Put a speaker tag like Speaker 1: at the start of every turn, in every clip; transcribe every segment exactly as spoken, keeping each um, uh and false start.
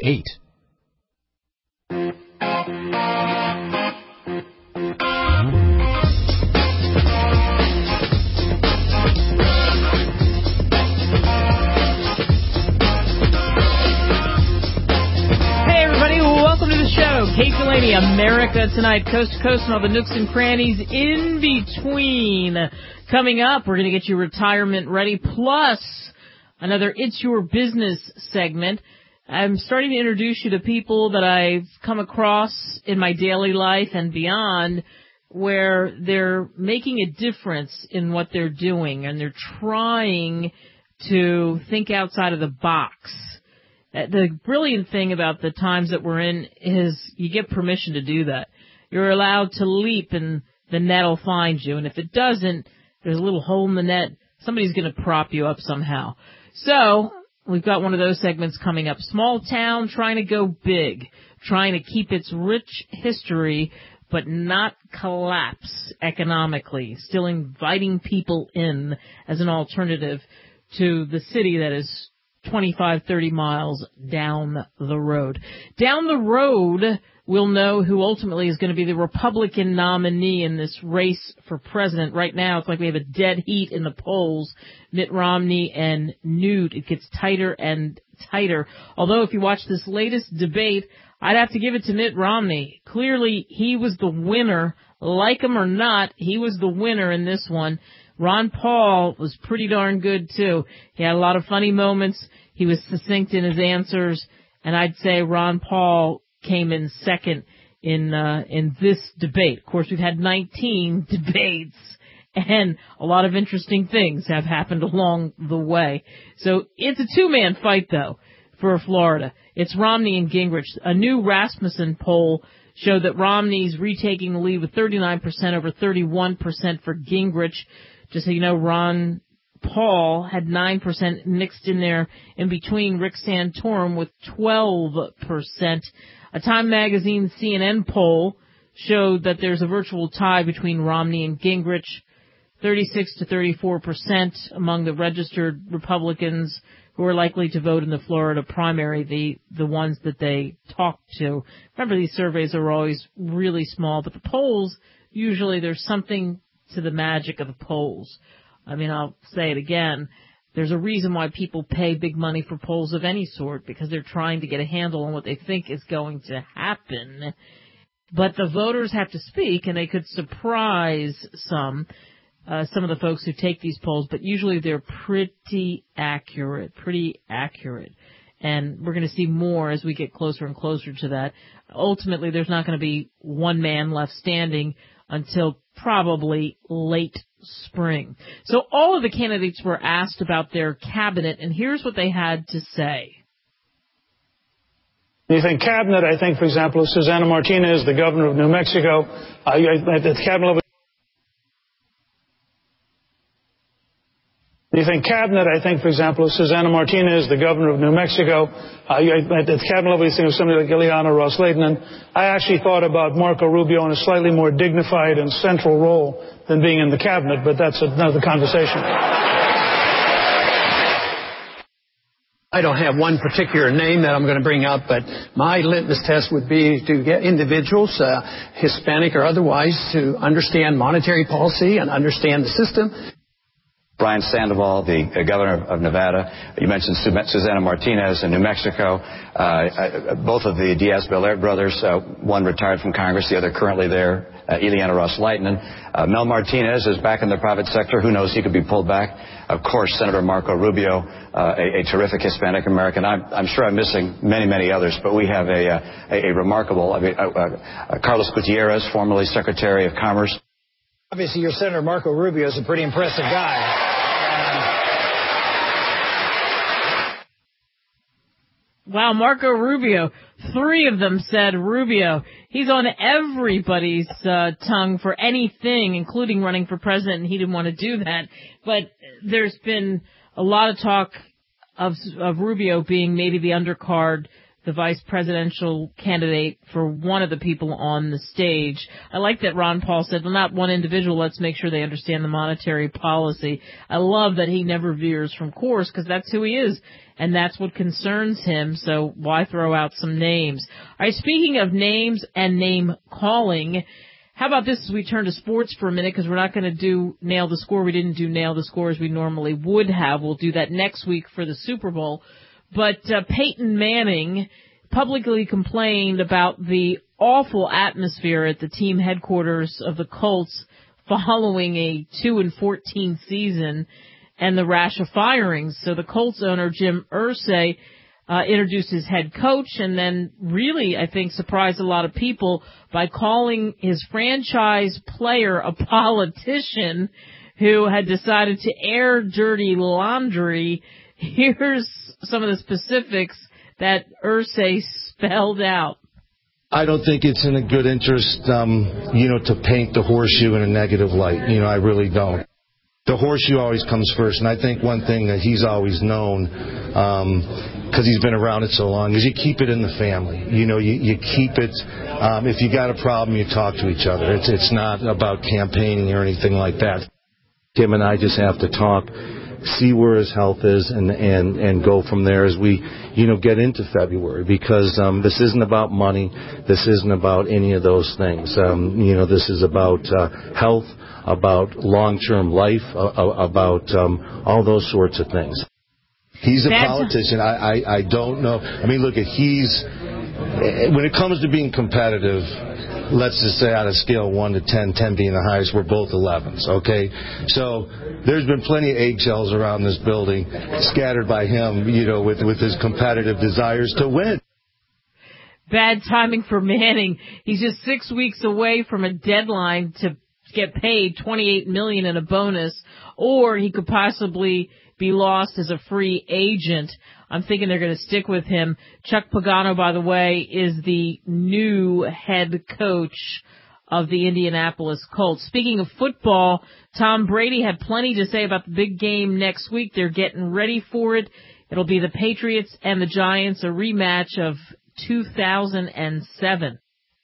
Speaker 1: eight.
Speaker 2: Kate Delaney, America Tonight, coast to coast, and all the nooks and crannies in between. Coming up, we're going to get you retirement ready, plus another It's Your Business segment. I'm starting to introduce you to people that I've come across in my daily life and beyond, where they're making a difference in what they're doing, and they're trying to think outside of the box. The brilliant thing about the times that we're in is you get permission to do that. You're allowed to leap and the net will find you. And if it doesn't, there's a little hole in the net. Somebody's going to prop you up somehow. So we've got one of those segments coming up. Small town trying to go big, trying to keep its rich history but not collapse economically, still inviting people in as an alternative to the city that is twenty-five, thirty miles down the road. Down the road, we'll know who ultimately is going to be the Republican nominee in this race for president. Right now, it's like we have a dead heat in the polls. Mitt Romney and Newt. It gets tighter and tighter. Although, if you watch this latest debate, I'd have to give it to Mitt Romney. Clearly, he was the winner. Like him or not, he was the winner in this one. Ron Paul was pretty darn good, too. He had a lot of funny moments. He was succinct in his answers. And I'd say Ron Paul came in second in uh, in this debate. Of course, we've had nineteen debates, and a lot of interesting things have happened along the way. So it's a two-man fight, though, for Florida. It's Romney and Gingrich. A new Rasmussen poll showed that Romney's retaking the lead with thirty-nine percent over thirty-one percent for Gingrich. Just so you know, Ron Paul had nine percent mixed in there in between Rick Santorum with twelve percent. A Time Magazine C N N poll showed that there's a virtual tie between Romney and Gingrich, thirty-six to thirty-four percent among the registered Republicans who are likely to vote in the Florida primary, the, the ones that they talk to. Remember, these surveys are always really small, but the polls, usually there's something to the magic of the polls. I mean, I'll say it again. There's a reason why people pay big money for polls of any sort, because they're trying to get a handle on what they think is going to happen. But the voters have to speak, and they could surprise some, uh, some of the folks who take these polls, but usually they're pretty accurate, pretty accurate. And we're going to see more as we get closer and closer to that. Ultimately, there's not going to be one man left standing until probably late spring. So all of the candidates were asked about their cabinet, and here's what they had to say.
Speaker 3: You think cabinet, I think, for example, Susana Martinez, the governor of New Mexico, uh, at the cabinet level. You think cabinet, I think, for example, Susana Martinez, the governor of New Mexico, uh, at the cabinet level, you think of somebody like Ileana Ros-Lehtinen. I actually thought about Marco Rubio in a slightly more dignified and central role than being in the cabinet, but that's another conversation.
Speaker 4: I don't have one particular name that I'm going to bring up, but my litmus test would be to get individuals, uh, Hispanic or otherwise, to understand monetary policy and understand the system.
Speaker 5: Brian Sandoval, the uh, governor of Nevada. You mentioned Su- Susana Martinez in New Mexico. Uh, both of the Diaz-Balart brothers, uh, one retired from Congress, the other currently there, uh, Ileana Ros-Lehtinen. Uh, Mel Martinez is back in the private sector. Who knows? He could be pulled back. Of course, Senator Marco Rubio, uh, a, a terrific Hispanic American. I'm, I'm sure I'm missing many, many others, but we have a, uh, a, a remarkable, I mean, uh, uh, Carlos Gutierrez, formerly Secretary of Commerce.
Speaker 4: Obviously, your Senator Marco Rubio is a pretty impressive guy.
Speaker 2: Wow, Marco Rubio. Three of them said Rubio. He's on everybody's uh, tongue for anything, including running for president, and he didn't want to do that. But there's been a lot of talk of, of Rubio being maybe the undercard the vice presidential candidate for one of the people on the stage. I like that Ron Paul said, well, not one individual, let's make sure they understand the monetary policy. I love that he never veers from course because that's who he is, and that's what concerns him, so why throw out some names? All right, speaking of names and name calling, how about this as we turn to sports for a minute, because we're not going to do Nail the Score. We didn't do Nail the Score as we normally would have. We'll do that next week for the Super Bowl. But uh, Peyton Manning publicly complained about the awful atmosphere at the team headquarters of the Colts following a two and fourteen season and the rash of firings. So the Colts owner, Jim Irsay, uh, introduced his head coach and then really, I think, surprised a lot of people by calling his franchise player a politician who had decided to air dirty laundry. Here's some of the specifics that Irsay spelled out.
Speaker 1: I don't think it's in a good interest, um, you know, to paint the horseshoe in a negative light. You know, I really don't. The horseshoe always comes first, and I think one thing that he's always known, because um, he's been around it so long, is you keep it in the family. You know, you, you keep it. Um, if you got a problem, you talk to each other. It's it's not about campaigning or anything like that. Tim and I just have to talk, see where his health is, and and and go from there as we, you know, get into February, because um, this isn't about money, this isn't about any of those things. Um, you know, this is about uh, health, about long-term life, uh, about um, all those sorts of things. He's a That's politician. I, I I don't know. I mean, look, he's when it comes to being competitive. Let's just say on a scale of one to ten, ten being the highest, we're both elevens, okay? So there's been plenty of eggshells around this building scattered by him, you know, with, with his competitive desires to win.
Speaker 2: Bad timing for Manning. He's just six weeks away from a deadline to get paid twenty-eight million dollars in a bonus, or he could possibly be lost as a free agent. I'm thinking they're going to stick with him. Chuck Pagano, by the way, is the new head coach of the Indianapolis Colts. Speaking of football, Tom Brady had plenty to say about the big game next week. They're getting ready for it. It'll be the Patriots and the Giants, a rematch of two thousand seven.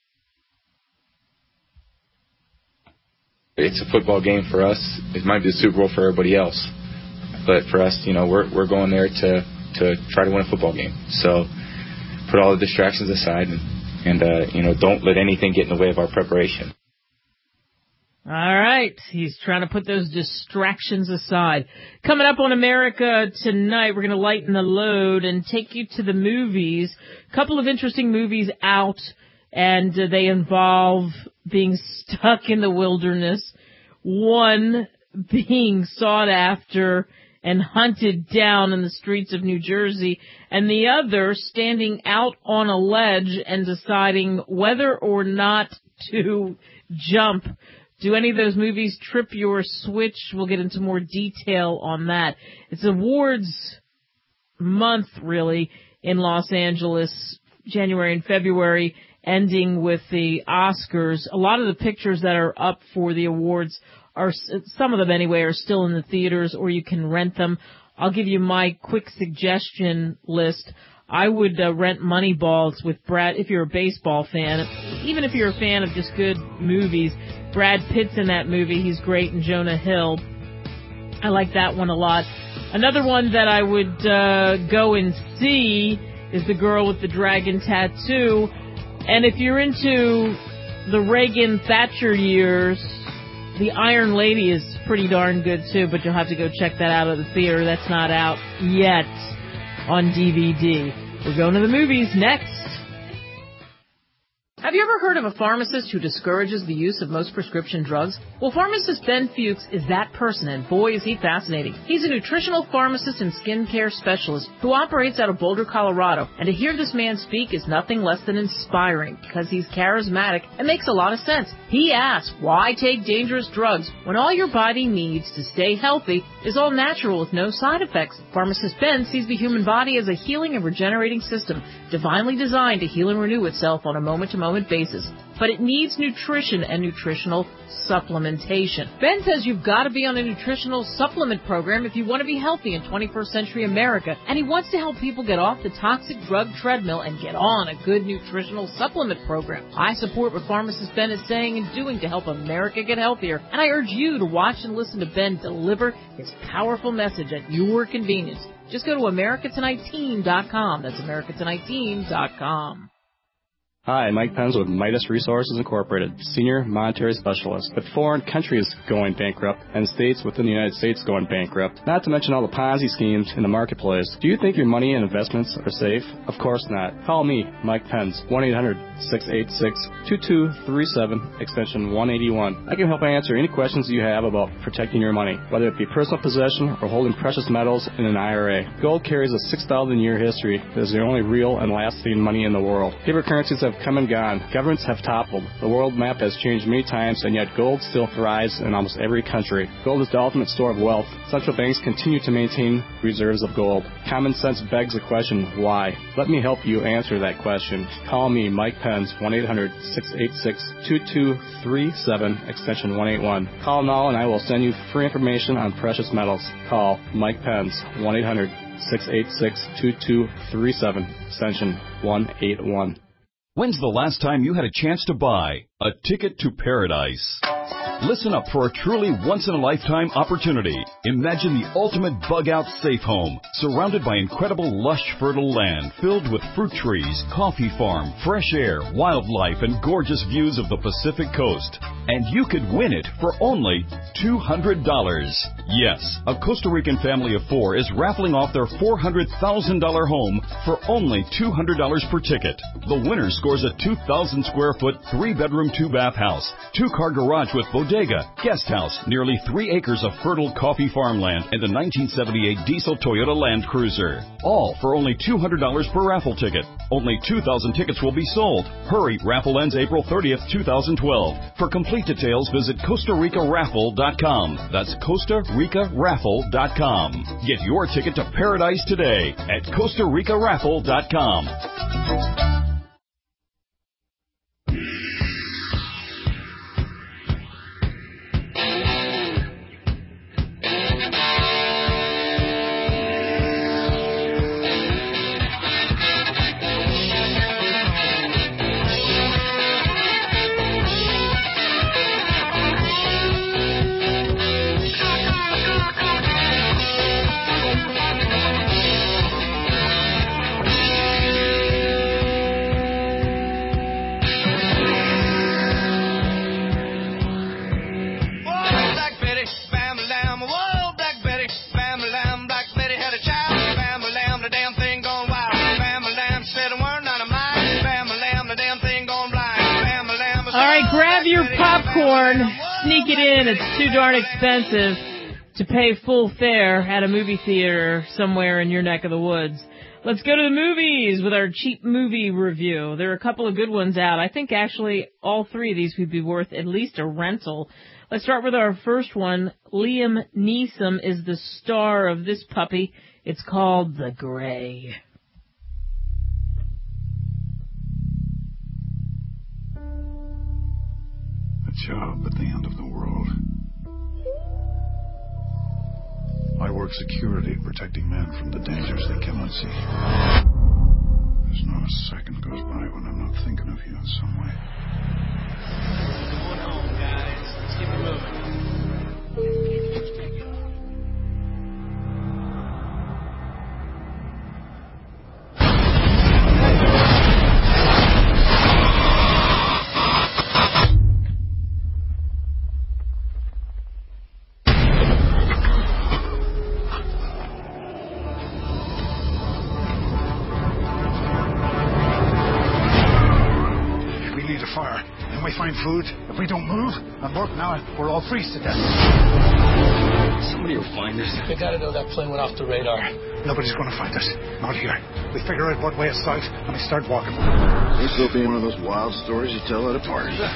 Speaker 6: It's a football game for us. It might be the Super Bowl for everybody else. But for us, you know, we're we're going there to to try to win a football game. So put all the distractions aside and, and uh, you know, don't let anything get in the way of our preparation.
Speaker 2: All right. He's trying to put those distractions aside. Coming up on America Tonight, we're going to lighten the load and take you to the movies. A couple of interesting movies out, and uh, they involve being stuck in the wilderness. One being sought after and hunted down in the streets of New Jersey, and the other standing out on a ledge and deciding whether or not to jump. Do any of those movies trip your switch? We'll get into more detail on that. It's awards month, really, in Los Angeles, January and February, ending with the Oscars. A lot of the pictures that are up for the awards are, some of them anyway, are still in the theaters, or you can rent them. I'll give you my quick suggestion list. I would uh, rent Moneyball with Brad, if you're a baseball fan. Even if you're a fan of just good movies, Brad Pitt's in that movie. He's great, and Jonah Hill. I like that one a lot. Another one that I would uh, go and see is The Girl with the Dragon Tattoo. And if you're into the Reagan-Thatcher years, The Iron Lady is pretty darn good, too, but you'll have to go check that out at the theater. That's not out yet on D V D. We're going to the movies next. Have you ever heard of a pharmacist who discourages the use of most prescription drugs? Well, pharmacist Ben Fuchs is that person, and boy, is he fascinating. He's a nutritional pharmacist and skincare specialist who operates out of Boulder, Colorado, and to hear this man speak is nothing less than inspiring because he's charismatic and makes a lot of sense. He asks, why take dangerous drugs when all your body needs to stay healthy is all natural with no side effects? Pharmacist Ben sees the human body as a healing and regenerating system, divinely designed to heal and renew itself on a moment-to-moment basis. but it needs nutrition and nutritional supplementation. Ben says you've got to be on a nutritional supplement program if you want to be healthy in twenty-first century America, and he wants to help people get off the toxic drug treadmill and get on a good nutritional supplement program. I support what pharmacist Ben is saying and doing to help America get healthier, and I urge you to watch and listen to Ben deliver his powerful message at your convenience. Just go to America Tonight Team dot com. That's America Tonight Team dot com.
Speaker 7: Hi, Mike Penz with Midas Resources Incorporated, Senior Monetary Specialist. With foreign countries going bankrupt and states within the United States going bankrupt, not to mention all the Ponzi schemes in the marketplace, do you think your money and investments are safe? Of course not. Call me, Mike Penz, one eight hundred six eight six two two three seven, extension one eighty-one. I can help answer any questions you have about protecting your money, whether it be personal possession or holding precious metals in an I R A. Gold carries a six thousand year history. It is the only real and lasting money in the world. Paper currencies have come and gone. Governments have toppled. The world map has changed many times, and yet gold still thrives in almost every country. Gold is the ultimate store of wealth. Central banks continue to maintain reserves of gold. Common sense begs the question, why? Let me help you answer that question. Call me, Mike Penz, one eight hundred six eight six two two three seven, extension one eighty-one. Call now and I will send you free information on precious metals. Call Mike Penz, one eight hundred six eight six two two three seven, extension one eighty-one.
Speaker 8: When's the last time you had a chance to buy a ticket to paradise? Listen up for a truly once-in-a-lifetime opportunity. Imagine the ultimate bug-out safe home, surrounded by incredible lush, fertile land filled with fruit trees, coffee farm, fresh air, wildlife, and gorgeous views of the Pacific coast. And you could win it for only two hundred dollars. Yes, a Costa Rican family of four is raffling off their four hundred thousand dollars home for only two hundred dollars per ticket. The winner scores a two thousand square foot, three-bedroom, two-bath house, two-car garage with bodega, guest house, nearly three acres of fertile coffee farmland, and a nineteen seventy-eight diesel Toyota Land Cruiser. All for only two hundred dollars per raffle ticket. Only two thousand tickets will be sold. Hurry, raffle ends April thirtieth, two thousand twelve. For complete details, visit Costa Rica Raffle dot com. That's Costa Rica Raffle dot com. Get your ticket to paradise today at Costa Rica Raffle dot com.
Speaker 2: Sneak it in. It's too darn expensive to pay full fare at a movie theater somewhere in your neck of the woods. Let's go to the movies with our cheap movie review. There are a couple of good ones out. I think actually all three of these would be worth at least a rental. Let's start with our first one. Liam Neeson is the star of this puppy. It's called The Grey.
Speaker 9: A job at the end of the world. I work security, protecting men from the dangers they cannot see. There's not a second goes by when I'm not thinking of you in some way.
Speaker 10: Going home, guys. Let's keep it moving.
Speaker 9: Food. If we don't move, and work now, we're all freeze to death.
Speaker 10: Somebody will find us. They gotta know that plane went off the radar.
Speaker 9: Nobody's gonna find us. Not here. We figure out what way is south, and we start walking.
Speaker 11: This will be one of those wild stories you tell at a party.
Speaker 10: What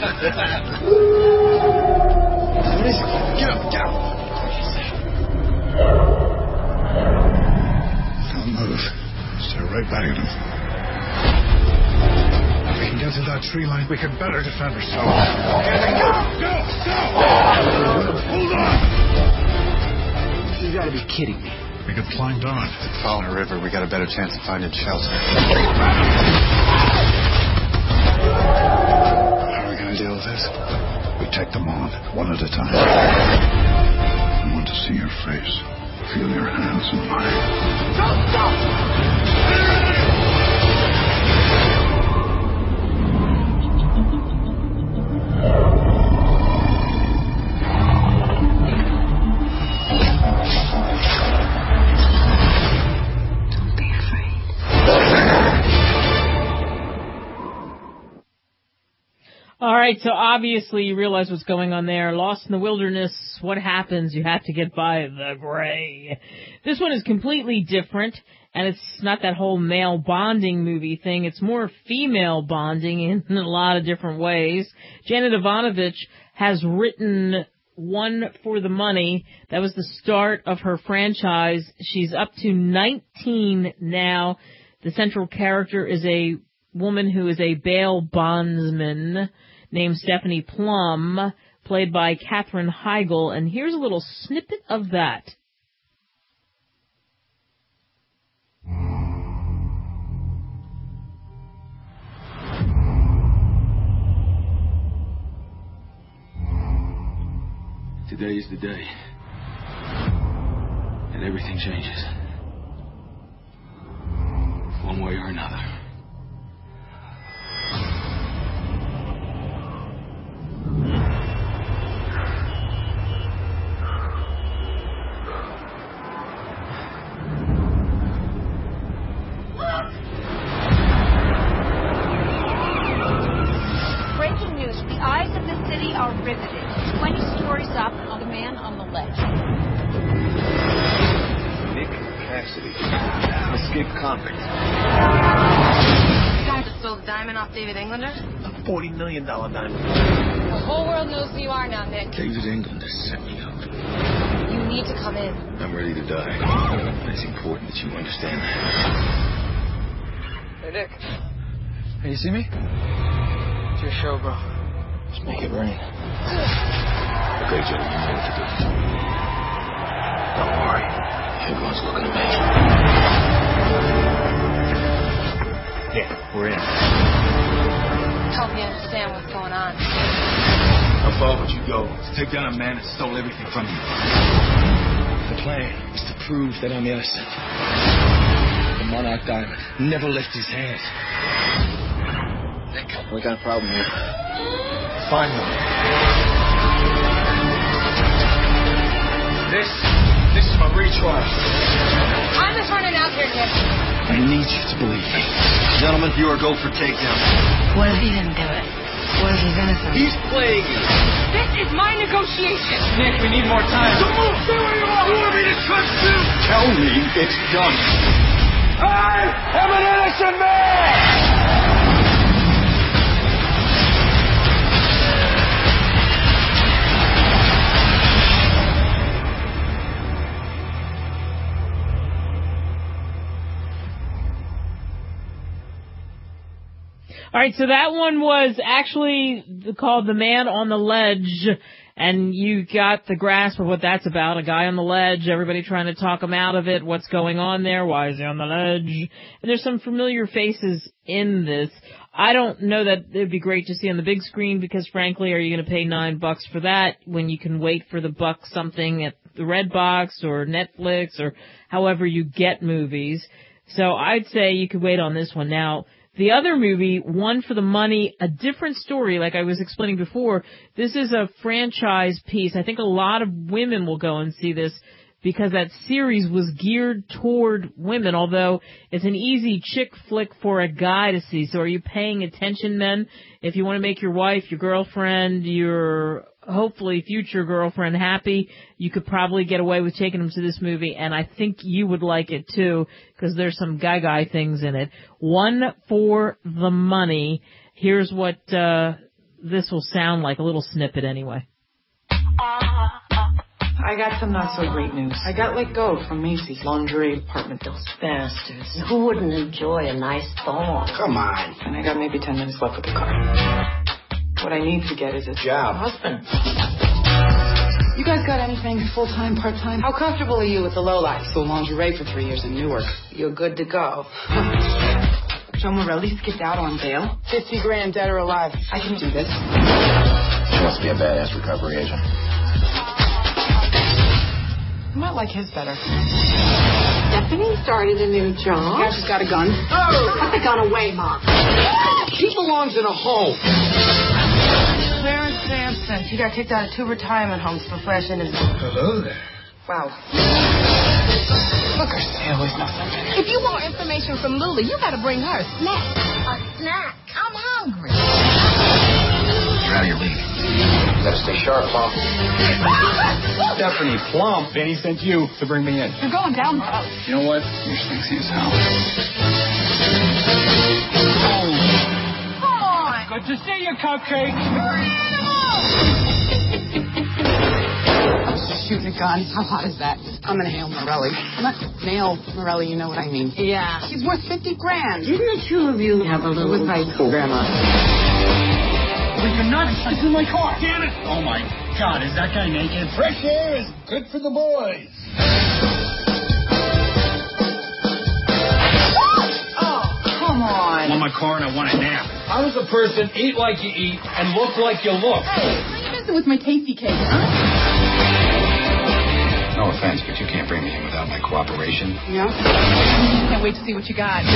Speaker 10: is it? Get up, get up.
Speaker 9: Don't move. Stare right back at him. If we can get to that tree line, we can better defend ourselves. Go! Go! Go! Hold on!
Speaker 12: You gotta be kidding me.
Speaker 9: We could climb down.
Speaker 12: Fall in the river, we got a better chance of finding shelter. How are we gonna deal with this?
Speaker 9: We take them on, one at a time. I want to see your face. Feel your hands in mine.
Speaker 12: Don't stop!
Speaker 2: All right, so obviously you realize what's going on there. Lost in the wilderness, what happens? You have to get by the gray. This one is completely different, and it's not that whole male bonding movie thing. It's more female bonding in a lot of different ways. Janet Ivanovich has written One for the Money. That was the start of her franchise. She's up to nineteen now. The central character is a woman who is a bail bondsman named Stephanie Plum, played by Katherine Heigl, and here's a little snippet of that.
Speaker 13: Today is the day, and everything changes, one way or another.
Speaker 14: Breaking news. The eyes of the city are riveted. twenty stories up on the man on the ledge.
Speaker 12: Nick Cassidy, escaped convict.
Speaker 15: You guys stole the diamond off David Englander?
Speaker 12: A forty million dollars diamond.
Speaker 15: The whole world knows who you are now, Nick.
Speaker 13: David Englander set me up.
Speaker 15: You need to come in.
Speaker 13: I'm ready to die. It's important that you understand that.
Speaker 15: Hey, Nick.
Speaker 12: Hey, you see me?
Speaker 15: It's your show, bro.
Speaker 13: Just make it rain. Okay, Joe, you know what to do. Don't worry. Everyone's looking at me.
Speaker 12: Yeah, we're in.
Speaker 15: Help me understand what's going on.
Speaker 13: How far would you go to take down a man that stole everything from you?
Speaker 12: The plan is to prove that I'm innocent. The Monarch Diamond never left his hands. Nick, we got a problem here. Find them. This, this is my retrial.
Speaker 15: I'm just running out here, Nick.
Speaker 12: I need you to believe me. Gentlemen, you are go for takedown.
Speaker 15: What if he didn't do it? What if he's innocent?
Speaker 12: He's playing you.
Speaker 15: This is my negotiation.
Speaker 12: Nick, we need more time. So move. Stay where you are. You want me to trust you? Tell me it's done. I am an innocent man.
Speaker 2: All right, so that one was actually called The Man on the Ledge, and you got the grasp of what that's about. A guy on the ledge, everybody trying to talk him out of it. What's going on there? Why is he on the ledge? And there's some familiar faces in this. I don't know that it would be great to see on the big screen because, frankly, are you going to pay nine bucks for that when you can wait for the buck something at the Redbox or Netflix or however you get movies? So I'd say you could wait on this one. Now, the other movie, One for the Money, a different story, like I was explaining before. This is a franchise piece. I think a lot of women will go and see this because that series was geared toward women, although it's an easy chick flick for a guy to see. So are you paying attention, men? If you want to make your wife, your girlfriend, your hopefully future girlfriend happy, you could probably get away with taking them to this movie, and I think you would like it too, because there's some guy-guy things in it. One for the Money. Here's what uh this will sound like, a little snippet anyway.
Speaker 16: I I got some not so great news. I got let go from Macy's lingerie department. Those bastards.
Speaker 17: Who wouldn't enjoy a nice thong?
Speaker 16: Come on. And I got maybe ten minutes left with the car. What I need to get is a job. Husband. You guys got anything full-time, part-time? How comfortable are you with the lowlife? So lingerie for three years in Newark. You're good to go. Joe Morelli skipped out on bail. Fifty grand, dead or alive. I can do this.
Speaker 13: She wants to be a badass recovery agent.
Speaker 16: You might like his better.
Speaker 17: Stephanie started a new job.
Speaker 16: Yeah, she's got a gun.
Speaker 17: Oh! Put the gun away, Mom.
Speaker 16: She belongs in a home. Clarence Sampson. He got kicked out of two retirement homes for flashing his...
Speaker 13: Hello there.
Speaker 16: Wow. Hookers, they always know something.
Speaker 15: If you want information from Lula, you gotta bring her a snack. A snack? I'm hungry.
Speaker 13: You're out of your league. You gotta stay sharp, Plum.
Speaker 18: Stephanie Plum. Vinny sent you to bring me in.
Speaker 16: You're going down the road.
Speaker 18: You know what? You're sexy as hell.
Speaker 16: Come on.
Speaker 18: Good to see you, Cupcake.
Speaker 16: Shooting a gun. How hot is that? I'm gonna hail Morelli. Not nail Morelli, you know what I mean.
Speaker 17: Yeah.
Speaker 16: He's worth fifty grand.
Speaker 17: Didn't the two of you have a little fight, Grandma?
Speaker 18: Wait, you're nuts. It's in my car. Damn it. Oh, my God. Is that guy naked? Fresh air is good for the boys.
Speaker 16: Oh, come on.
Speaker 18: I want my car and I want a nap. How does a person eat like you eat and look like you look?
Speaker 16: Hey, what are you messing with my tasty cake, huh?
Speaker 13: No offense, but you can't bring me in without my cooperation.
Speaker 16: Yeah? Can't wait to see what you got.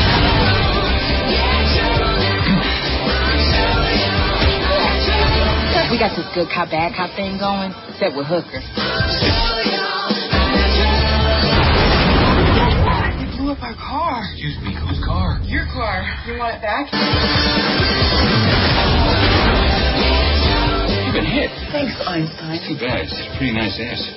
Speaker 15: We got this good cop, bad cop thing going, except with hookers.
Speaker 16: You blew up our car.
Speaker 13: Excuse me, whose car?
Speaker 16: Your car. You want it back?
Speaker 13: You've been hit.
Speaker 16: Thanks, Einstein.
Speaker 13: Too bad. It's a pretty nice ass.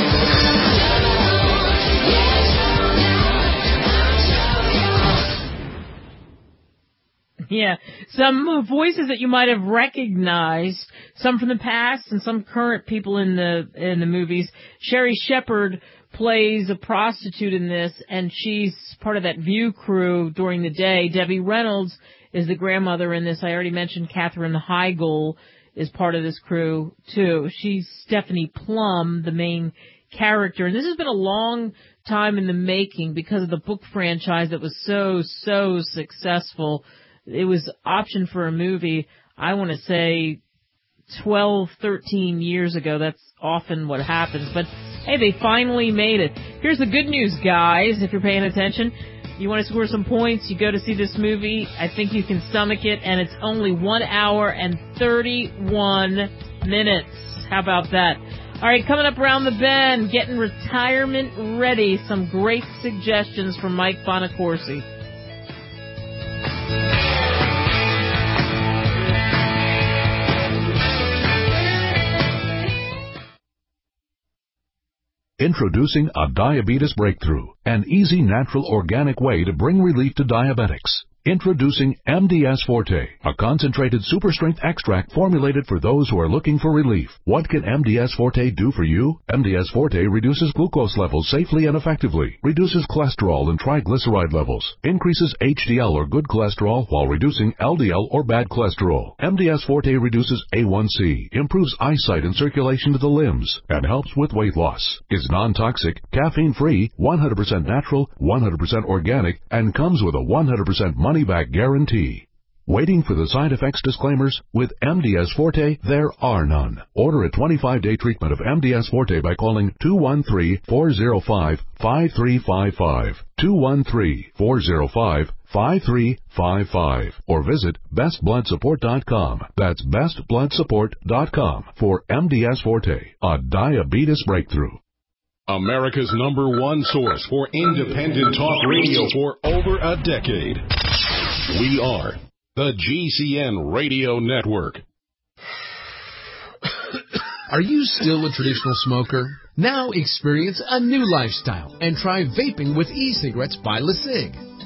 Speaker 2: Yeah, some voices that you might have recognized, some from the past and some current people in the in the movies. Sherry Shepherd plays a prostitute in this, and she's part of that View crew during the day. Debbie Reynolds is the grandmother in this. I already mentioned Katherine Heigl is part of this crew, too. She's Stephanie Plum, the main character. And this has been a long time in the making because of the book franchise that was so, so successful. It was optioned for a movie, I want to say, twelve, thirteen years ago. That's often what happens. But, hey, they finally made it. Here's the good news, guys, if you're paying attention. You want to score some points, you go to see this movie. I think you can stomach it, and it's only one hour and thirty-one minutes. How about that? All right, coming up around the bend, getting retirement ready. Some great suggestions from Mike Bonacorsi.
Speaker 19: Introducing a diabetes breakthrough, an easy, natural, organic way to bring relief to diabetics. Introducing M D S Forte, a concentrated super-strength extract formulated for those who are looking for relief. What can M D S Forte do for you? M D S Forte reduces glucose levels safely and effectively, reduces cholesterol and triglyceride levels, increases H D L or good cholesterol while reducing L D L or bad cholesterol. M D S Forte reduces A one C, improves eyesight and circulation to the limbs, and helps with weight loss. Is non-toxic, caffeine-free, one hundred percent natural, one hundred percent organic, and comes with a one hundred percent money-back guarantee. Waiting for the side effects disclaimers? With M D S Forte, there are none. Order a twenty-five day treatment of M D S Forte by calling two one three, four zero five, five three five five, two one three, four zero five, five three five five, or visit best blood support dot com. That's best blood support dot com for M D S Forte, a diabetes breakthrough.
Speaker 20: America's number one source for independent talk radio for over a decade. We are the G C N Radio Network.
Speaker 21: Are you still a traditional smoker? Now experience a new lifestyle and try vaping with e-cigarettes by LeSig.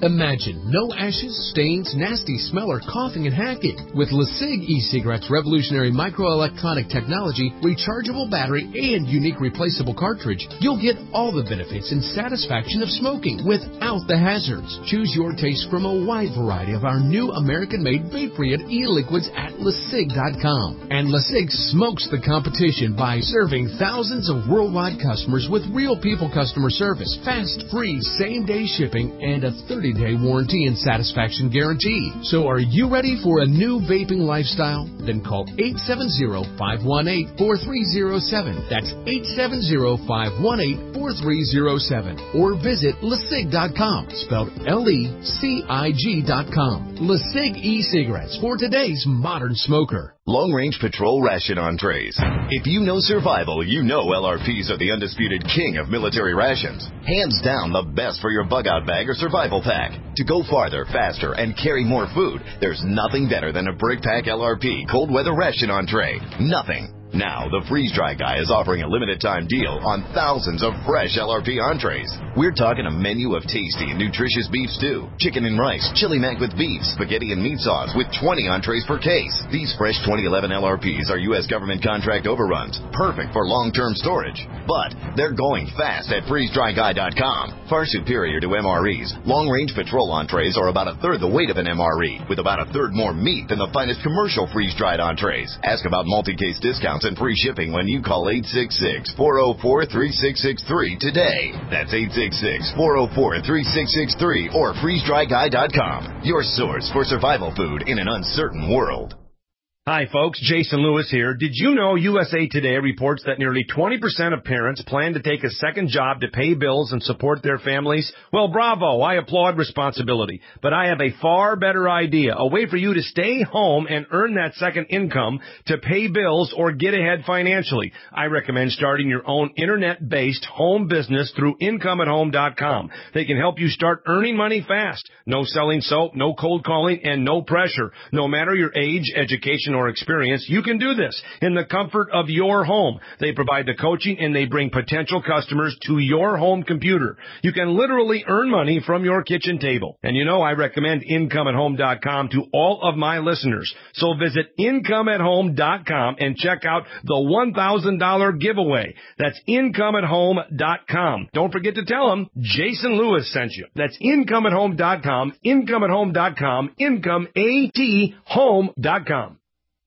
Speaker 21: Imagine no ashes, stains, nasty smell, or coughing and hacking. With LeSig e-cigarettes' revolutionary microelectronic technology, rechargeable battery, and unique replaceable cartridge, you'll get all the benefits and satisfaction of smoking without the hazards. Choose your taste from a wide variety of our new American-made vape-free e-liquids at LeSig dot com. And LeSig smokes the competition by serving thousands of worldwide customers with real people customer service, fast, free, same-day shipping, and a thirty-day warranty and satisfaction guarantee. So are you ready for a new vaping lifestyle? Then call eight seven zero, five one eight, four three zero seven. That's eight seven zero, five one eight, four three zero seven. Or visit LeSig dot com, spelled L E C I G dot com. LeSig e-cigarettes for today's modern smoker.
Speaker 3: Long Range Patrol Ration Entrees. If you know survival, you know L R Ps are the undisputed king of military rations. Hands down the best for your bug-out bag or survival pack. To go farther, faster, and carry more food, there's nothing better than a Brick Pack L R P Cold Weather Ration Entree. Nothing. Now, the Freeze Dry Guy is offering a limited-time deal on thousands of fresh L R P entrees. We're talking a menu of tasty and nutritious beef stew, chicken and rice, chili mac with beef, spaghetti and meat sauce with twenty entrees per case. These fresh twenty eleven L R Ps are U S government contract overruns, perfect for long-term storage. But they're going fast at freeze dry guy dot com. Far superior to M R Es, long-range patrol entrees are about a third the weight of an M R E, with about a third more meat than the finest commercial freeze-dried entrees. Ask about multi-case discounts and free shipping when you call eight six six, four oh four, three six six three today. That's eight six six, four oh four, three six six three or freeze dry guy dot com. Your source for survival food in an uncertain world.
Speaker 22: Hi, folks. Jason Lewis here. Did you know U S A Today reports that nearly twenty percent of parents plan to take a second job to pay bills and support their families? Well, bravo. I applaud responsibility. But I have a far better idea, a way for you to stay home and earn that second income to pay bills or get ahead financially. I recommend starting your own internet-based home business through income at home dot com. They can help you start earning money fast. No selling soap, no cold calling, and no pressure. No matter your age, education, or experience, you can do this in the comfort of your home. They provide the coaching and they bring potential customers to your home computer. You can literally earn money from your kitchen table. And you know I recommend income at home dot com to all of my listeners. So visit income at home dot com and check out the one thousand dollars giveaway. That's income at home dot com. Don't forget to tell them Jason Lewis sent you. That's income at home dot com, income at home dot com, income at home dot com.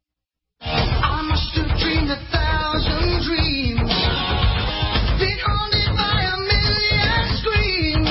Speaker 12: I must have dreamed a thousand dreams, been haunted by a million screams.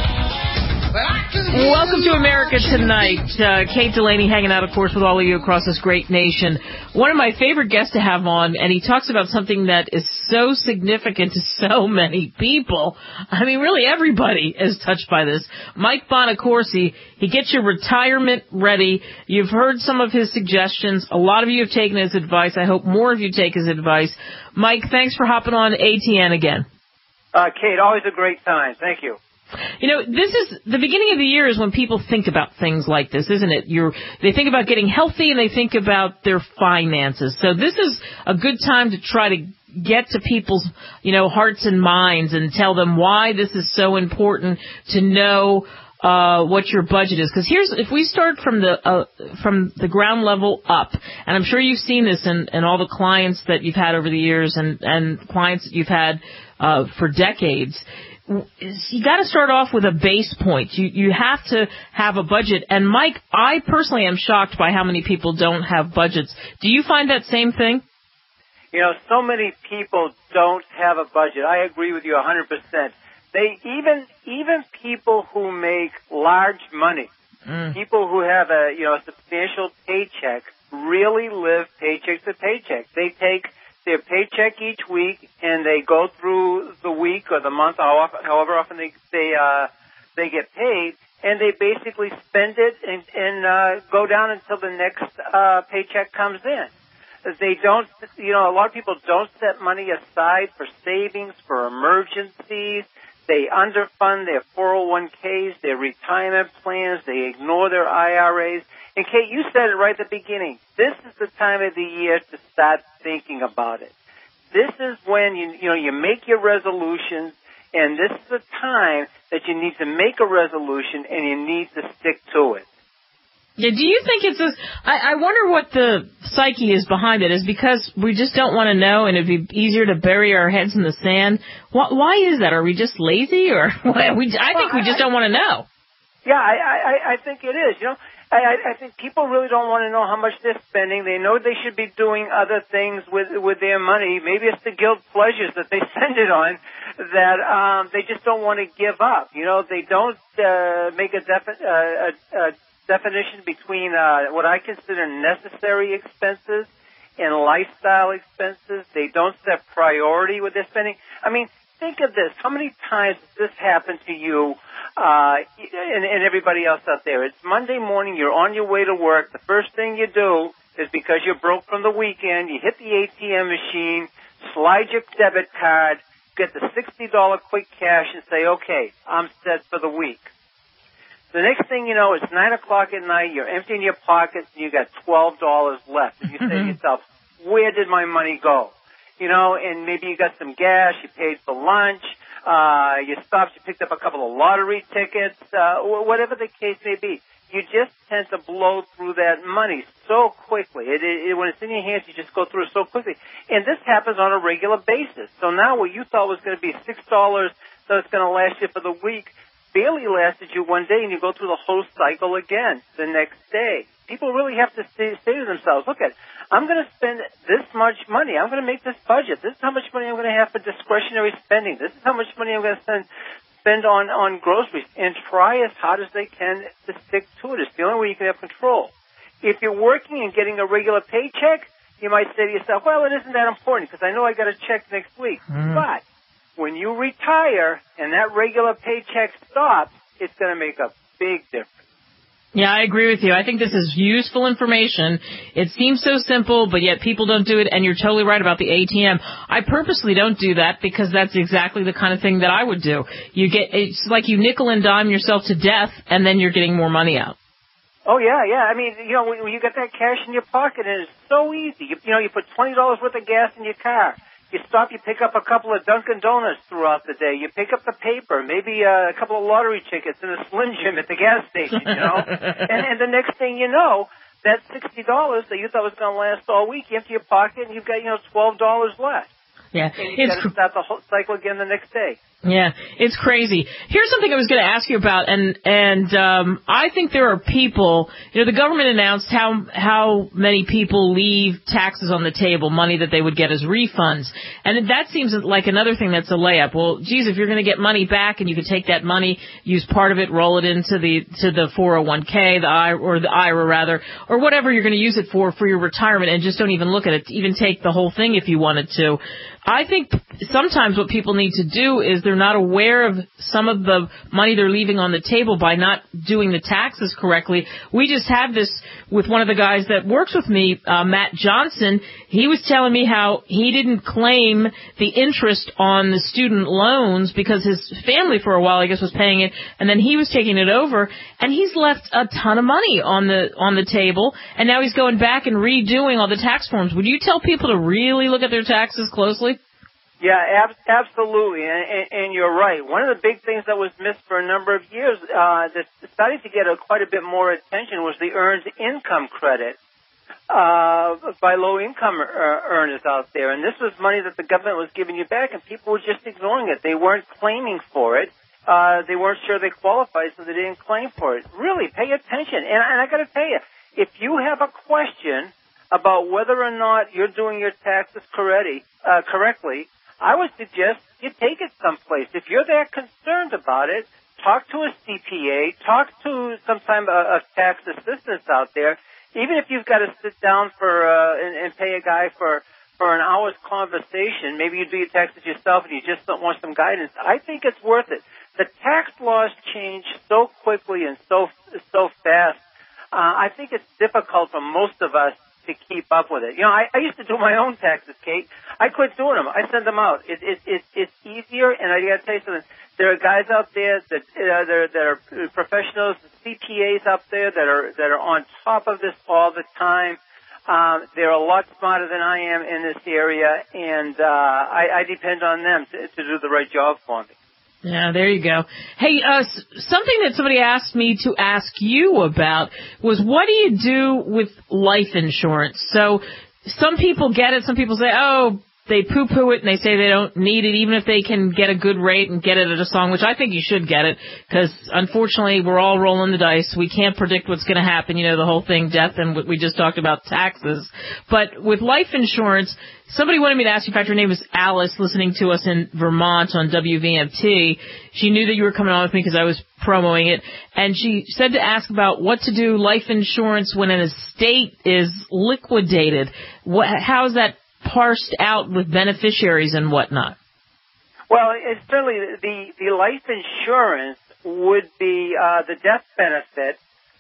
Speaker 12: But I can hear
Speaker 2: Welcome to America Tonight. Uh, Kate Delaney hanging out, of course, with all of you across this great nation. One of my favorite guests to have on, and he talks about something that is so significant to so many people. I mean, really everybody is touched by this. Mike Bonacorsi, he gets your retirement ready. You've heard some of his suggestions. A lot of you have taken his advice. I hope more of you take his advice. Mike, thanks for hopping on A T N again.
Speaker 23: Uh, Kate, always a great time. Thank you.
Speaker 2: You know, this is the beginning of the year is when people think about things like this, isn't it? You're, they think about getting healthy and they think about their finances. So this is a good time to try to get to people's, you know, hearts and minds and tell them why this is so important to know uh what your budget is. Because here's, if we start from the uh, from the ground level up, and I'm sure you've seen this in, in all the clients that you've had over the years and, and clients that you've had uh for decades, you got to start off with a base point. You you have to have a budget. And Mike, I personally am shocked by how many people don't have budgets. Do you find that same thing?
Speaker 23: You know, so many people don't have a budget. I agree with you one hundred percent. They even even people who make large money, mm. people who have a you know a substantial paycheck, really live paycheck to paycheck. They take their paycheck each week and they go through the week or the month, however often they they uh, they get paid, and they basically spend it and, and uh, go down until the next uh, paycheck comes in. They don't, you know, a lot of people don't set money aside for savings, for emergencies. They underfund their four oh one k's, their retirement plans. They ignore their I R As. And, Kate, you said it right at the beginning. This is the time of the year to start thinking about it. This is when, you, you know, you make your resolutions. And this is the time that you need to make a resolution and you need to stick to it.
Speaker 2: Yeah, do you think it's a, I, I wonder what the psyche is behind it. Is because we just don't want to know and it'd be easier to bury our heads in the sand? Why, why is that? Are we just lazy or what? We, I think we just don't want to know.
Speaker 23: Yeah, I, I, I think it is. You know, I, I think people really don't want to know how much they're spending. They know they should be doing other things with with their money. Maybe it's the guilt pleasures that they spend it on that um, they just don't want to give up. You know, they don't uh, make a, defi- uh, a, a definition between uh, what I consider necessary expenses and lifestyle expenses. They don't set priority with their spending. I mean, think of this. How many times has this happened to you uh, and, and everybody else out there? It's Monday morning. You're on your way to work. The first thing you do is because you're broke from the weekend, you hit the A T M machine, slide your debit card, get the sixty dollars quick cash, and say, okay, I'm set for the week. The next thing you know, it's nine o'clock at night. You're emptying your pockets, and you got twelve dollars left. And you say to yourself, where did my money go? You know, and maybe you got some gas, you paid for lunch, uh, you stopped, you picked up a couple of lottery tickets, uh, whatever the case may be. You just tend to blow through that money so quickly. It, it, it, when it's in your hands, you just go through it so quickly. And this happens on a regular basis. So now what you thought was going to be six dollars that it's going to last you for the week barely lasted you one day, and you go through the whole cycle again the next day. People really have to say, say to themselves, look at, I'm going to spend this much money. I'm going to make this budget. This is how much money I'm going to have for discretionary spending. This is how much money I'm going to spend, spend on, on groceries, and try as hard as they can to stick to it. It's the only way you can have control. If you're working and getting a regular paycheck, you might say to yourself, well, it isn't that important because I know I got a check next week. Mm. But when you retire and that regular paycheck stops, it's going to make a big difference.
Speaker 2: Yeah, I agree with you. I think this is useful information. It seems so simple, but yet people don't do it, and you're totally right about the A T M. I purposely don't do that because that's exactly the kind of thing that I would do. You get, it's like you nickel and dime yourself to death, and then you're getting more money out.
Speaker 23: Oh, yeah, yeah. I mean, you know, when, when you got that cash in your pocket, and it's so easy. You, you know, you put twenty dollars worth of gas in your car. You stop, you pick up a couple of Dunkin' Donuts throughout the day. You pick up the paper, maybe uh, a couple of lottery tickets and a Slim Jim at the gas station, you know. and, and the next thing you know, that sixty dollars that you thought was going to last all week, you empty your pocket and you've got, you know, twelve dollars left.
Speaker 2: Yeah.
Speaker 23: And you've got to start the whole cycle again the next day.
Speaker 2: Yeah, it's crazy. Here's something I was going to ask you about, and and um, I think there are people. You know, the government announced how how many people leave taxes on the table, money that they would get as refunds, and that seems like another thing that's a layup. Well, geez, if you're going to get money back, and you can take that money, use part of it, roll it into the to the four oh one k, the I or the I R A rather, or whatever you're going to use it for for your retirement, and just don't even look at it. Even take the whole thing if you wanted to. I think sometimes what people need to do is they're not aware of some of the money they're leaving on the table by not doing the taxes correctly. We just had this with one of the guys that works with me, uh, Matt Johnson. He was telling me how he didn't claim the interest on the student loans because his family for a while, I guess, was paying it, and then he was taking it over, and he's left a ton of money on the on the table, and now he's going back and redoing all the tax forms. Would you tell people to really look at their taxes closely?
Speaker 23: Yeah, ab- absolutely, and, and, and you're right. One of the big things that was missed for a number of years uh, that started to get a, quite a bit more attention was the earned income credit uh, by low-income uh, earners out there. And this was money that the government was giving you back, and people were just ignoring it. They weren't claiming for it. Uh, they weren't sure they qualified, so they didn't claim for it. Really, pay attention. And, and I got to tell you, if you have a question about whether or not you're doing your taxes correctly, uh, correctly, I would suggest you take it someplace. If you're that concerned about it, talk to a C P A, talk to some kind of tax assistance out there. Even if you've got to sit down for uh, and, and pay a guy for for an hour's conversation, maybe you do your taxes yourself and you just don't want some guidance. I think it's worth it. The tax laws change so quickly and so so fast. Uh, I think it's difficult for most of us to keep up with it. You know, I, I used to do my own taxes, Kate. I quit doing them. I send them out. It, it, it, it's easier, and I got to tell you something. There are guys out there that uh, that, are, that are professionals, C P As out there that are that are on top of this all the time. Um, they're a lot smarter than I am in this area, and uh, I, I depend on them to, to do the right job for me.
Speaker 2: Yeah, there you go. Hey, uh, s- something that somebody asked me to ask you about was, what do you do with life insurance? So some people get it. Some people say, oh, they poo-poo it and they say they don't need it, even if they can get a good rate and get it at a song, which I think you should get it, because unfortunately we're all rolling the dice. We can't predict what's going to happen. You know, the whole thing, death, and what we just talked about, taxes. But with life insurance, somebody wanted me to ask you, in fact, her name is Alice, listening to us in Vermont on W V M T. She knew that you were coming on with me because I was promoting it, and she said to ask about what to do life insurance when an estate is liquidated. What, how's that parsed out with beneficiaries and whatnot?
Speaker 23: Well, it's certainly the, the life insurance would be, uh, the death benefit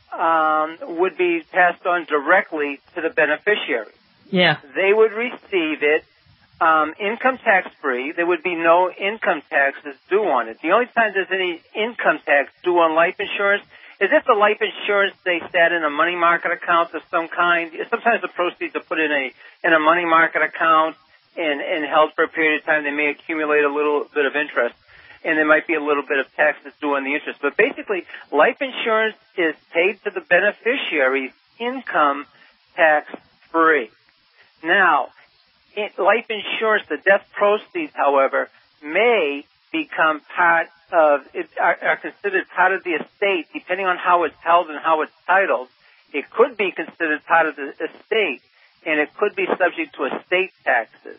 Speaker 23: um, would be passed on directly to the beneficiary.
Speaker 2: Yeah.
Speaker 23: They would receive it um, income tax-free. There would be no income taxes due on it. The only time there's any income tax due on life insurance is if the life insurance they sat in a money market account of some kind. Sometimes the proceeds are put in a in a money market account and, and held for a period of time. They may accumulate a little bit of interest, and there might be a little bit of taxes due on the interest. But basically, life insurance is paid to the beneficiary's income tax-free. Now, it, life insurance, the death proceeds, however, may become part of, it, are, are considered part of the estate, depending on how it's held and how it's titled. It could be considered part of the estate, and it could be subject to estate taxes,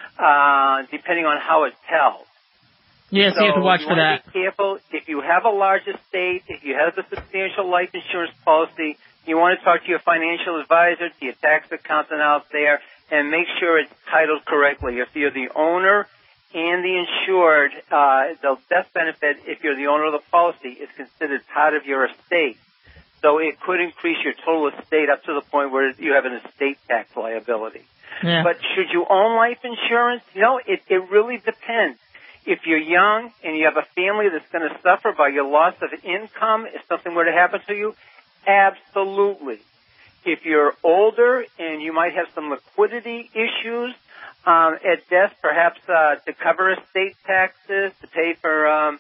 Speaker 23: uh, depending on how it's held.
Speaker 2: Yes,
Speaker 23: so
Speaker 2: you have to watch
Speaker 23: you
Speaker 2: for
Speaker 23: want
Speaker 2: that.
Speaker 23: To be careful. If you have a large estate, if you have a substantial life insurance policy, you want to talk to your financial advisor, to your tax accountant out there, and make sure it's titled correctly. If you're the owner and the insured, uh, the death benefit, if you're the owner of the policy, is considered part of your estate. So it could increase your total estate up to the point where you have an estate tax liability.
Speaker 2: Yeah.
Speaker 23: But should you own life insurance? You know, it, it really depends. If you're young and you have a family that's going to suffer by your loss of income, if something were to happen to you, absolutely. If you're older and you might have some liquidity issues um, at death, perhaps uh, to cover estate taxes, to pay for, um,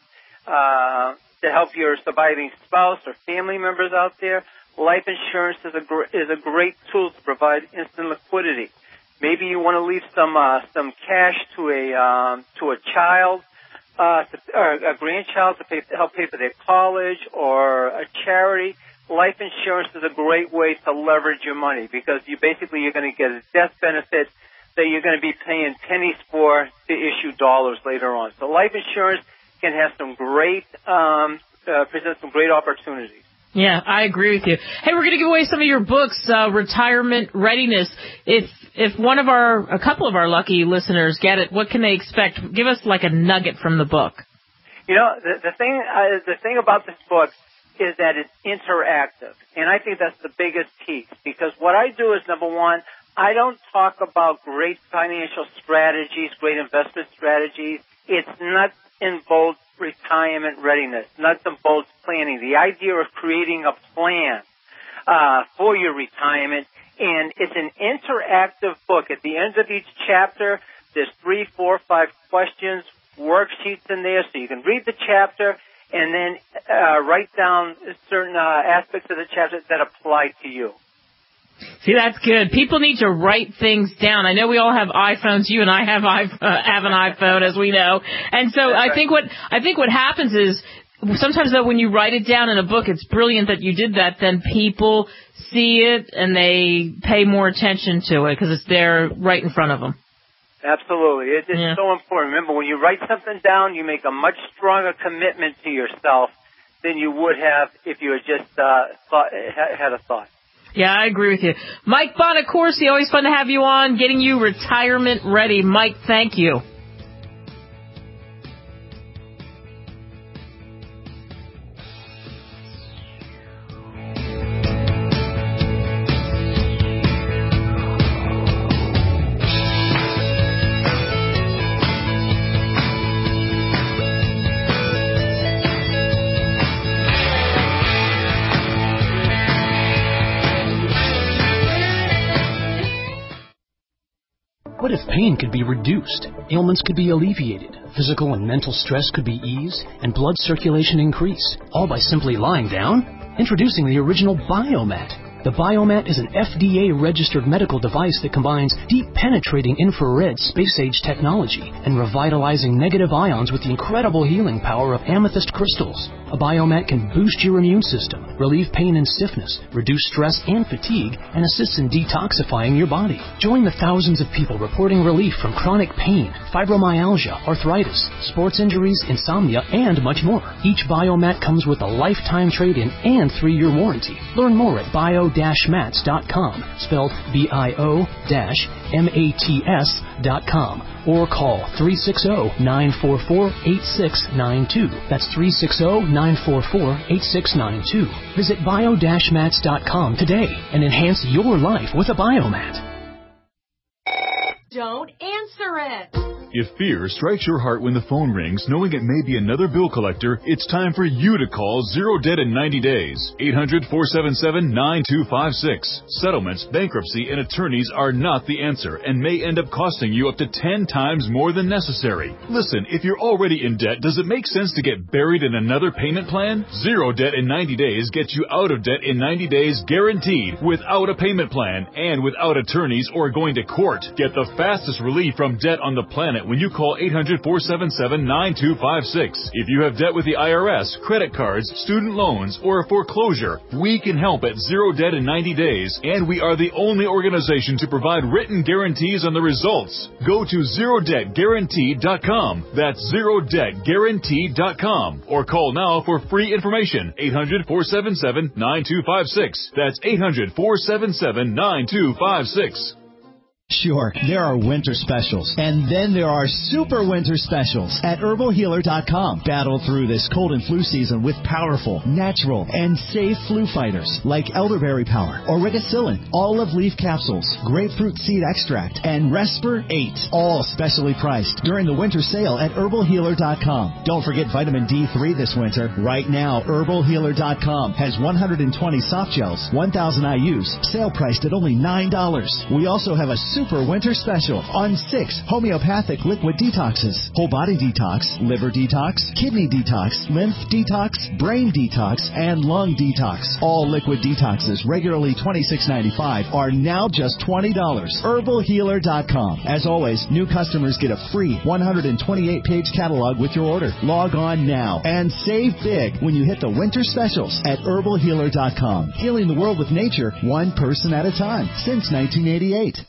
Speaker 23: uh, to help your surviving spouse or family members out there, life insurance is a gr- is a great tool to provide instant liquidity. Maybe you want to leave some uh, some cash to a um, to a child, uh, to, or a grandchild to pay, help pay for their college, or a charity. Life insurance is a great way to leverage your money, because you basically you're going to get a death benefit that you're going to be paying pennies for to issue dollars later on. So life insurance can have some great um, uh, present some great opportunities.
Speaker 2: Yeah, I agree with you. Hey, we're going to give away some of your books, uh, Retirement Readiness. If if one of our, a couple of our lucky listeners get it, what can they expect? Give us like a nugget from the book.
Speaker 23: You know, the, the thing uh, the thing about this book is that it's interactive, and I think that's the biggest piece, because what I do is, number one, I don't talk about great financial strategies, great investment strategies. It's nuts and bolts retirement readiness, nuts and bolts planning, the idea of creating a plan uh, for your retirement. And it's an interactive book. At the end of each chapter, there's three, four, five questions, worksheets in there, so you can read the chapter and then uh, write down certain uh, aspects of the chapter that apply to you.
Speaker 2: See, that's good. People need to write things down. I know we all have iPhones. You and I have uh, have an iPhone, as we know. And so I think what I think what happens is sometimes, though, when you write it down in a book, it's brilliant that you did that. Then people see it and they pay more attention to it because it's there right in front of them.
Speaker 23: Absolutely. It, it's
Speaker 2: yeah.
Speaker 23: so important. Remember, when you write something down, you make a much stronger commitment to yourself than you would have if you had just uh, thought, had a thought.
Speaker 2: Yeah, I agree with you. Mike Bonacorsi, always fun to have you on, getting you retirement ready. Mike, thank you.
Speaker 1: What if pain could be reduced, ailments could be alleviated, physical and mental stress could be eased, and blood circulation increased, all by simply lying down? Introducing the original Biomat. The Biomat is an F D A-registered medical device that combines deep-penetrating infrared space-age technology and revitalizing negative ions with the incredible healing power of amethyst crystals. A Biomat can boost your immune system, relieve pain and stiffness, reduce stress and fatigue, and assists in detoxifying your body. Join the thousands of people reporting relief from chronic pain, fibromyalgia, arthritis, sports injuries, insomnia, and much more. Each Biomat comes with a lifetime trade-in and three-year warranty. Learn more at bio dash mats dot com, spelled B I O M A T S dot com, or call three six zero, nine four four, eight six nine two. That's three six zero, nine four four, eight six nine two. Visit bio dash mats dot com today and enhance your life with a Biomat.
Speaker 15: Don't answer it.
Speaker 4: If fear strikes your heart when the phone rings, knowing it may be another bill collector, it's time for you to call Zero Debt in ninety days. eight hundred, four seven seven, nine two five six. Settlements, bankruptcy, and attorneys are not the answer and may end up costing you up to ten times more than necessary. Listen, if you're already in debt, does it make sense to get buried in another payment plan? Zero Debt in ninety days gets you out of debt in ninety days guaranteed, without a payment plan and without attorneys or going to court. Get the fastest relief from debt on the planet when you call eight hundred, four seven seven, nine two five six. If you have debt with the I R S, credit cards, student loans, or a foreclosure, we can help at Zero Debt in ninety days, and we are the only organization to provide written guarantees on the results. Go to zero debt guaranteed dot com. That's zero debt guaranteed dot com. Or call now for free information. eight hundred, four seven seven, nine two five six. That's eight hundred, four seven seven, nine two five six.
Speaker 5: Sure, there are winter specials, and then there are super winter specials at herbal healer dot com. Battle through this cold and flu season with powerful, natural, and safe flu fighters like elderberry power, auricicillin, olive leaf capsules, grapefruit seed extract, and Respir eight, all specially priced during the winter sale at herbal healer dot com. Don't forget vitamin D three this winter. Right now, herbal healer dot com has one hundred twenty soft gels, one thousand I U's, sale priced at only nine dollars. We also have a super winter special on six homeopathic liquid detoxes: whole body detox, liver detox, kidney detox, lymph detox, brain detox, and lung detox. All liquid detoxes, regularly twenty-six ninety-five, are now just twenty dollars. herbal healer dot com. As always, new customers get a free one hundred twenty-eight page catalog with your order. Log on now and save big when you hit the winter specials at herbal healer dot com. Healing the world with nature, one person at a time, since nineteen eighty-eight.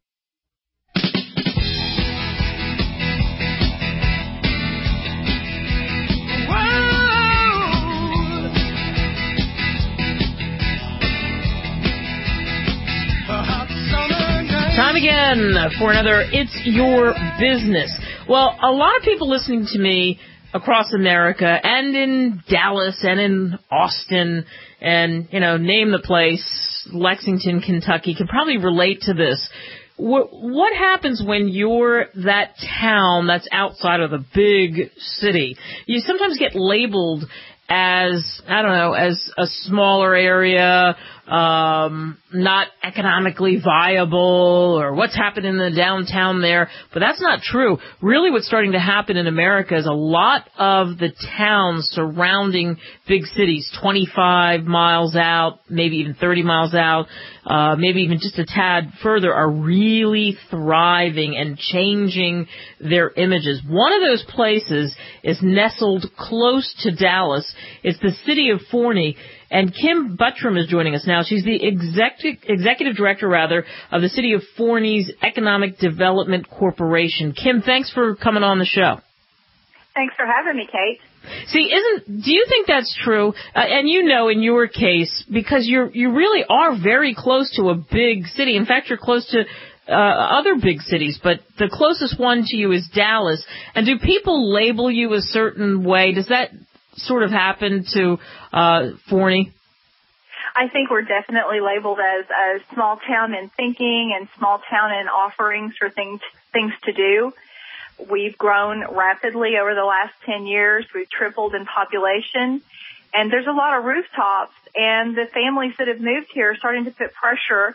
Speaker 2: Time again for another It's Your Business. Well, a lot of people listening to me across America and in Dallas and in Austin and, you know, name the place, Lexington, Kentucky, can probably relate to this. What happens when you're that town that's outside of the big city? You sometimes get labeled as, I don't know, as a smaller area, um, not economically viable, or what's happening in the downtown there. But that's not true. Really what's starting to happen in America is a lot of the towns surrounding big cities, twenty-five miles out, maybe even thirty miles out, uh, maybe even just a tad further, are really thriving and changing their images. One of those places is nestled close to Dallas. It's the city of Forney. And Kim Buttram is joining us now. She's the executive, executive director, rather, of the City of Forney's Economic Development Corporation. Kim, thanks for coming on the show.
Speaker 24: Thanks for having me, Kate.
Speaker 2: See, isn't? Do you think that's true? Uh, and you know, in your case, because you're you really are very close to a big city. In fact, you're close to uh, other big cities, but the closest one to you is Dallas. And do people label you a certain way? Does that sort of happen to uh, Forney?
Speaker 24: I think we're definitely labeled as a small town in thinking and small town in offerings for things things to do. We've grown rapidly over the last ten years. We've tripled in population, and there's a lot of rooftops, and the families that have moved here are starting to put pressure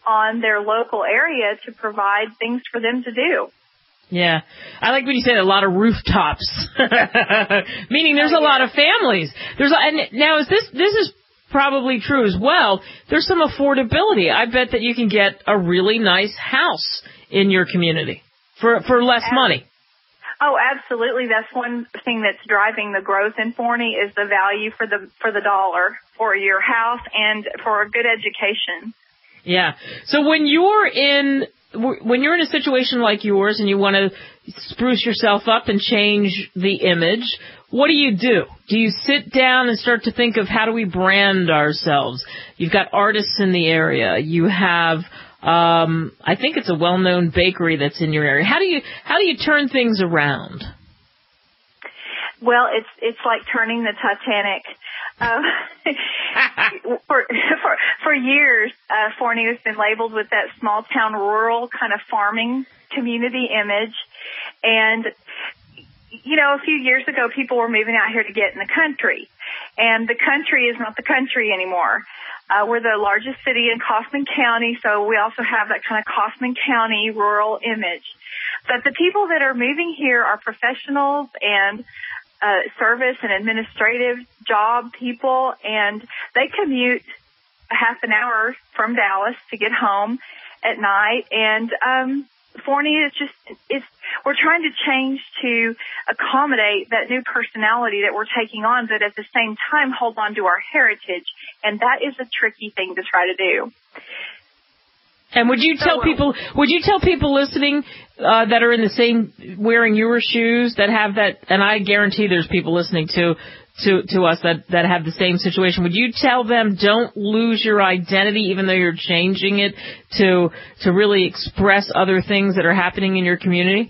Speaker 24: on their local area to provide things for them to do.
Speaker 2: Yeah. I like when you said a lot of rooftops, meaning there's a lot of families. There's a, and now is this, this is probably true as well. There's some affordability. I bet that you can get a really nice house in your community for, for less money.
Speaker 24: Oh, absolutely. That's one thing that's driving the growth in Forney is the value for the, for the dollar for your house and for a good education.
Speaker 2: Yeah. So when you're in, when you're in a situation like yours and you want to spruce yourself up and change the image, what do you do? Do you sit down and start to think of how do we brand ourselves? You've got artists in the area. You have, um, I think it's a well-known bakery that's in your area. How do you, how do you turn things around?
Speaker 24: Well, it's, it's like turning the Titanic. Um, for, for, for years, uh, Forney has been labeled with that small town rural kind of farming community image. And, you know, a few years ago, people were moving out here to get in the country. And the country is not the country anymore. Uh, we're the largest city in Kaufman County, so we also have that kind of Kaufman County rural image. But the people that are moving here are professionals and uh, service and administrative job people, and they commute a half an hour from Dallas to get home at night. And um, Forney is just, it's, we're trying to change to accommodate that new personality that we're taking on, but at the same time hold on to our heritage. And that is a tricky thing to try to do.
Speaker 2: And would you tell
Speaker 24: so,
Speaker 2: people, would you tell people listening uh, that are in the same, wearing your shoes, that have that, and I guarantee there's people listening to, to, to us that, that have the same situation, would you tell them don't lose your identity even though you're changing it to, to really express other things that are happening in your community?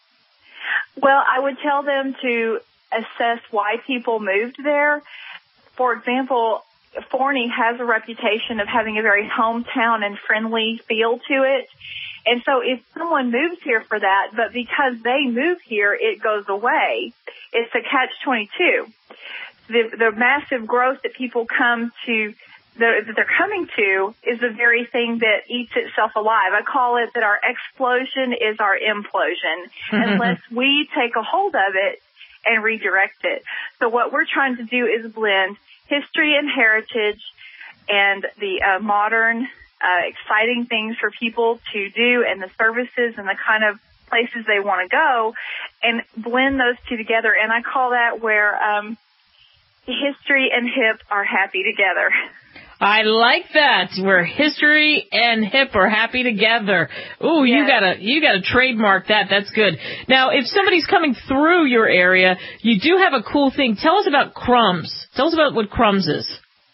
Speaker 24: Well, I would tell them to assess why people moved there. For example, Forney has a reputation of having a very hometown and friendly feel to it. And so if someone moves here for that, but because they move here, it goes away, it's a catch twenty-two. The, the massive growth that people come to, that they're coming to, is the very thing that eats itself alive. I call it that our explosion is our implosion, unless we take a hold of it and redirect it. So what we're trying to do is blend history and heritage and the uh, modern, uh, exciting things for people to do and the services and the kind of places they want to go, and blend those two together. And I call that where um, history and hip are happy together.
Speaker 2: I like that. Where history and hip are happy together. Ooh, yes. you gotta, you gotta trademark that. That's good. Now, if somebody's coming through your area, you do have a cool thing. Tell us about Crumbs. Tell us about what Crumbs is.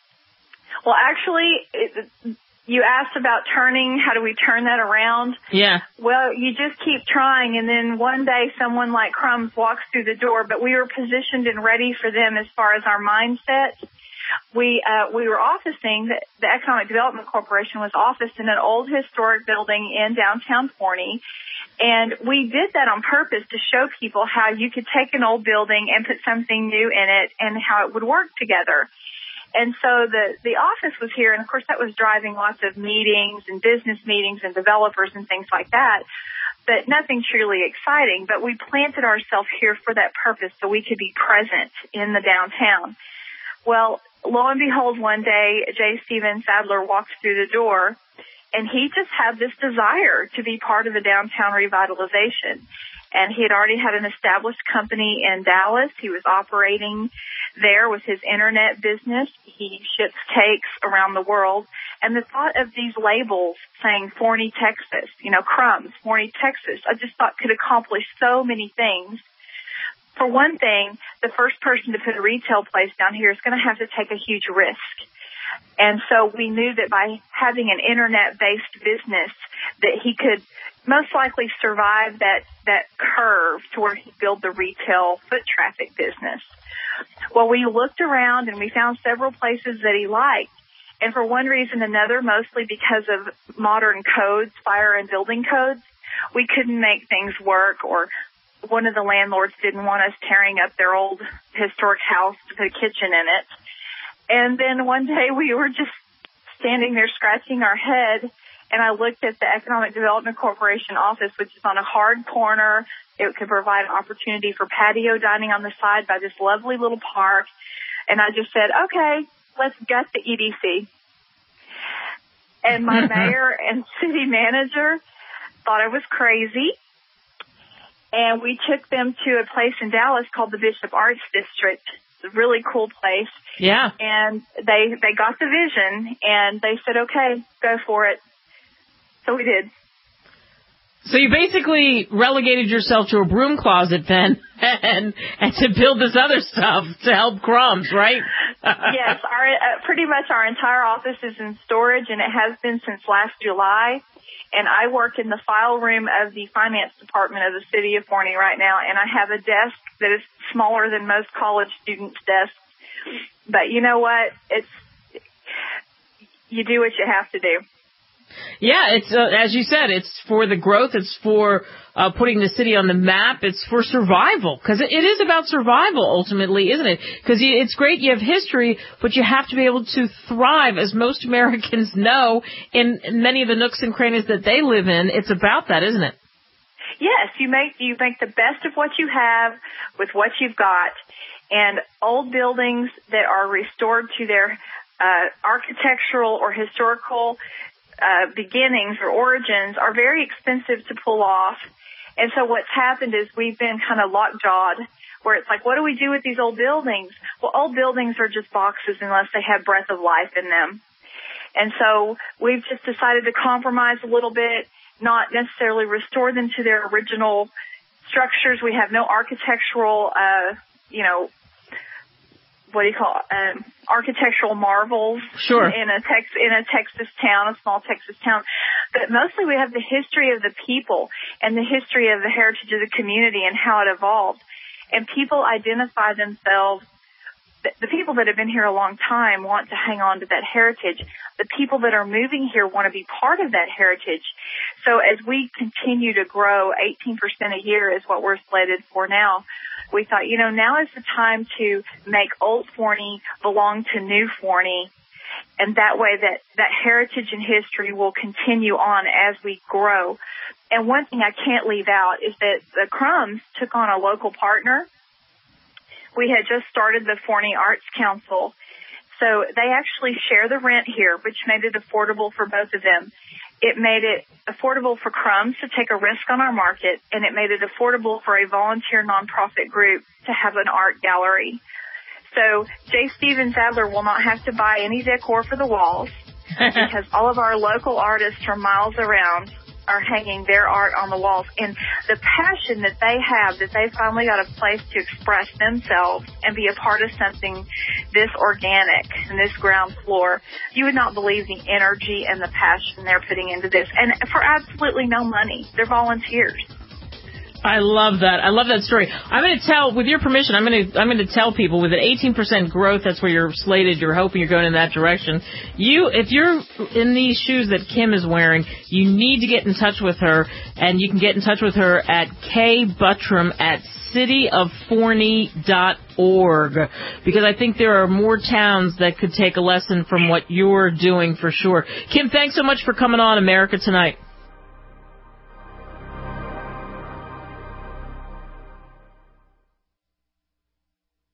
Speaker 24: Well, actually, it, you asked about turning. How do we turn that around?
Speaker 2: Yeah.
Speaker 24: Well, you just keep trying, and then one day someone like Crumbs walks through the door, but we were positioned and ready for them as far as our mindset. We uh, we were officing, the, the Economic Development Corporation was officed in an old historic building in downtown Forney, and we did that on purpose to show people how you could take an old building and put something new in it and how it would work together. And so the, the office was here, and of course that was driving lots of meetings and business meetings and developers and things like that, but nothing truly exciting. But we planted ourselves here for that purpose so we could be present in the downtown. Well, lo and behold, one day, J. Steven Sadler walks through the door, and he just had this desire to be part of the downtown revitalization. And he had already had an established company in Dallas. He was operating there with his internet business. He ships cakes around the world. And the thought of these labels saying Forney, Texas, you know, Crumbs, Forney, Texas, I just thought could accomplish so many things. For one thing, the first person to put a retail place down here is going to have to take a huge risk. And so we knew that by having an internet-based business that he could most likely survive that, that curve to where he built the retail foot traffic business. Well, we looked around and we found several places that he liked. And for one reason or another, mostly because of modern codes, fire and building codes, we couldn't make things work, or one of the landlords didn't want us tearing up their old historic house to put a kitchen in it. And then one day we were just standing there scratching our head, and I looked at the Economic Development Corporation office, which is on a hard corner. It could provide an opportunity for patio dining on the side by this lovely little park. And I just said, okay, let's gut the E D C. And my mayor and city manager thought I was crazy. And we took them to a place in Dallas called the Bishop Arts District. It's a really cool place.
Speaker 2: Yeah.
Speaker 24: And they, they got the vision, and they said, okay, go for it. So we did.
Speaker 2: So you basically relegated yourself to a broom closet then and, and to build this other stuff to help Crumbs, right?
Speaker 24: Yes, our, uh, pretty much our entire office is in storage, and it has been since last July. And I work in the file room of the finance department of the city of Forney right now, and I have a desk that is smaller than most college students' desks. But you know what? It's you do what you have to do.
Speaker 2: Yeah, it's uh, as you said, it's for the growth. It's for uh, putting the city on the map. It's for survival, because it, it is about survival ultimately, isn't it? Because it's great you have history, but you have to be able to thrive, as most Americans know, in many of the nooks and crannies that they live in. It's about that, isn't it?
Speaker 24: Yes, you make you make the best of what you have with what you've got, and old buildings that are restored to their uh, architectural or historical Uh, beginnings or origins are very expensive to pull off. And so what's happened is we've been kind of lockjawed, where it's like, what do we do with these old buildings? Well, old buildings are just boxes unless they have breath of life in them. And so we've just decided to compromise a little bit, not necessarily restore them to their original structures. We have no architectural, uh, you know, what do you call it, um, architectural marvels
Speaker 2: sure.
Speaker 24: in a Tex in a Texas town, a small Texas town. But mostly we have the history of the people and the history of the heritage of the community and how it evolved. And people identify themselves, the people that have been here a long time want to hang on to that heritage. The people that are moving here want to be part of that heritage. So as we continue to grow, eighteen percent a year is what we're slated for now. We thought, you know, now is the time to make Old Forney belong to New Forney, and that way that, that heritage and history will continue on as we grow. And one thing I can't leave out is that the Crumbs took on a local partner. We had just started the Forney Arts Council, so they actually share the rent here, which made it affordable for both of them. It made it affordable for Crumbs to take a risk on our market, and it made it affordable for a volunteer nonprofit group to have an art gallery. So J. Stevens Adler will not have to buy any decor for the walls because all of our local artists from miles around are hanging their art on the walls. And the passion that they have, that they finally got a place to express themselves and be a part of something this organic and this ground floor, you would not believe the energy and the passion they're putting into this. And for absolutely no money. They're volunteers.
Speaker 2: I love that. I love that story. I'm going to tell, with your permission, I'm going to I'm going to tell people with an eighteen percent growth, that's where you're slated, you're hoping you're going in that direction. You, if you're in these shoes that Kim is wearing, you need to get in touch with her, and you can get in touch with her at K Buttram at city of forney dot org, because I think there are more towns that could take a lesson from what you're doing for sure. Kim, thanks so much for coming on America Tonight.